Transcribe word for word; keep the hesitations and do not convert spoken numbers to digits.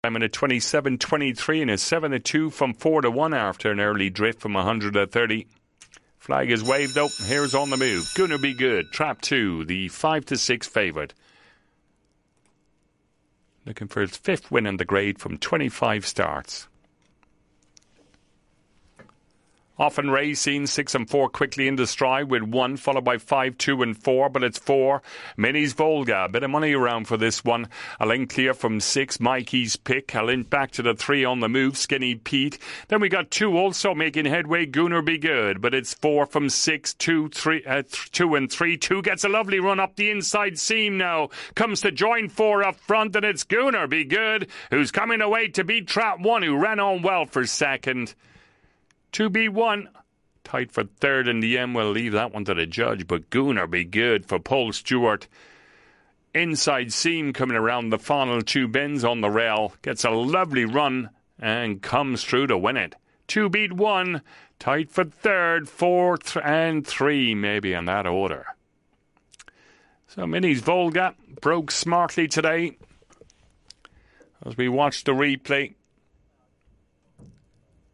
I'm in a twenty-seven twenty-three and a seven to two from four to one after an early drift from one hundred thirty. Flag is waved up. Here's On the Move. Gonna Be Good. Trap two, the five to six favourite. Looking for its fifth win in the grade from twenty-five starts. Often Racing, six and four quickly into stride with one, followed by five, two and four, but it's four. Minis Volga, a bit of money around for this one. A length clear from six, Mikey's Pick. A length back to the three On the Move, Skinny Pete. Then we got two also making headway, Gooner Be Good, but it's four from six, two, three, uh, th- two and three. Two gets a lovely run up the inside seam now. Comes to join four up front, and it's Gooner Be Good, who's coming away to beat Trap one, who ran on well for second. two B one, tight for third in the end. We'll leave that one to the judge, but Gooner Be Good for Paul Stewart. Inside seam coming around the final two bends on the rail. Gets a lovely run and comes through to win it. Two beat one, tight for third, fourth and three maybe in that order. So Minis Volga broke smartly today as we watch the replay.